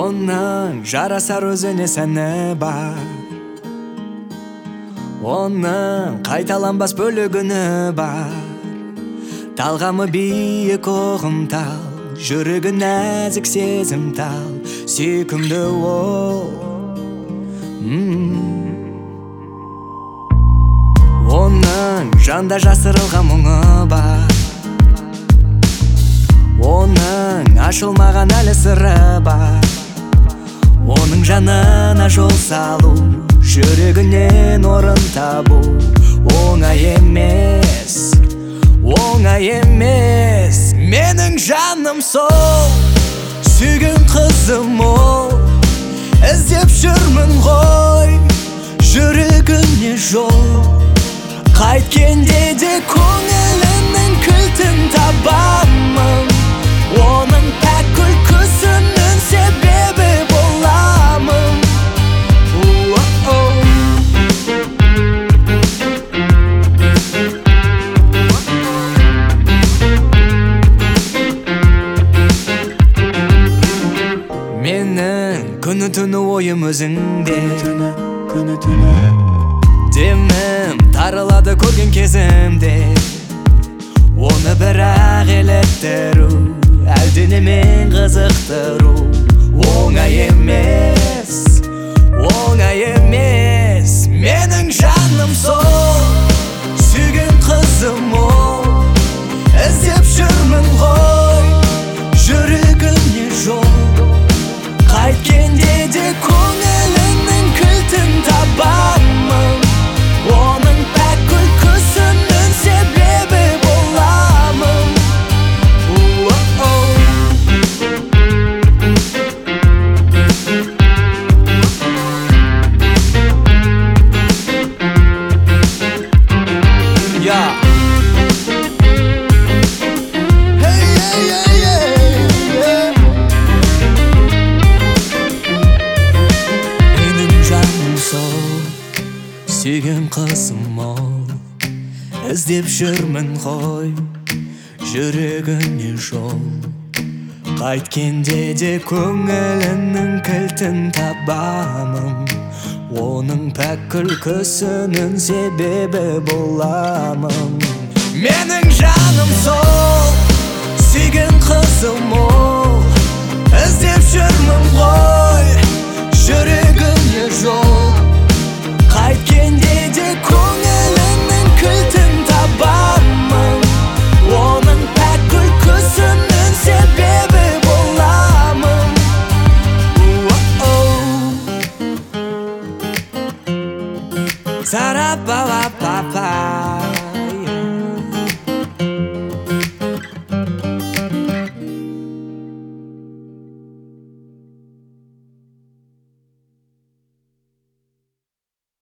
Оның жарасар өзіне сәні бар, оның қайталанбас бөлігіні бар. Талғамы биік ұғымтал, жүрегі нәзік сезімтал, сүйкімді ол. Оның жанда жасырылған мұңы бар, оның ашылмаған әлі сыры бар. Оның жанына жол салу, жүрегінен орын табу оңай емес, оңай емес. Менің жаным сол, сүйген қызым ол. Іздеп жүрмін ғой, жүрегіне жол. Қайткенде де көңілінің кілтін табамын, оның пәк күлкісінің себебі боламын. Менің күні түні ойым өзіңде, демім тарылады көрген кезімде. Оны бірақ елеттіру, әлденемен қызықтыру оңай емес, оңай емес. Менің жаным сол, сүйген қызым ол. Іздеп жүрмін ғой, жүрегіне жол. Қайткенде де көңілінің кілтін табамын, оның пәк күлкісінің себебі боламын. Сүйген қызым ол, іздеп жүрмін ғой, жүрегіне жол. Қайткенде де көңілінің кілтін табамын, оның пәк күлкісінің себебі боламын. Менің жаным сол, сүйген қызым ол. Іздеп жүрмін ғой, жүрегіне жол. Қайткенде де көңілінің кілтін табамын, оның пәк күлкісінің себебі боламын. Сара-па-па-па-па.